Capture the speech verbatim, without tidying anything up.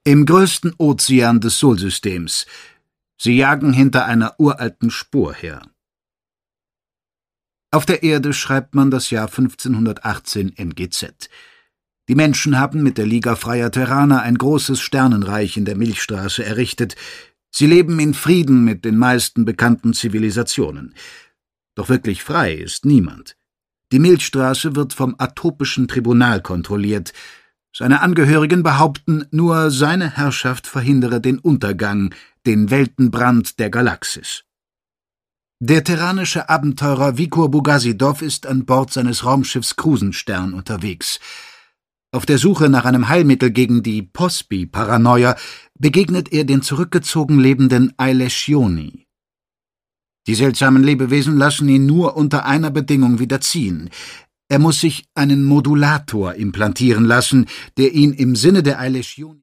Im größten Ozean des Solsystems. Sie jagen hinter einer uralten Spur her. Auf der Erde schreibt man das Jahr fünfzehnhundertachtzehn N G Z. Die Menschen haben mit der Liga Freier Terraner ein großes Sternenreich in der Milchstraße errichtet. Sie leben in Frieden mit den meisten bekannten Zivilisationen. Doch wirklich frei ist niemand. Die Milchstraße wird vom Atopischen Tribunal kontrolliert. Seine Angehörigen behaupten, nur seine Herrschaft verhindere den Untergang, den Weltenbrand der Galaxis. Der terranische Abenteurer Vikur Bogazidov ist an Bord seines Raumschiffs Krusenstern unterwegs. Auf der Suche nach einem Heilmittel gegen die Pospi-Paranoia begegnet er den zurückgezogen lebenden Aileshioni. Die seltsamen Lebewesen lassen ihn nur unter einer Bedingung wieder ziehen. Er muss sich einen Modulator implantieren lassen, der ihn im Sinne der Aileshioni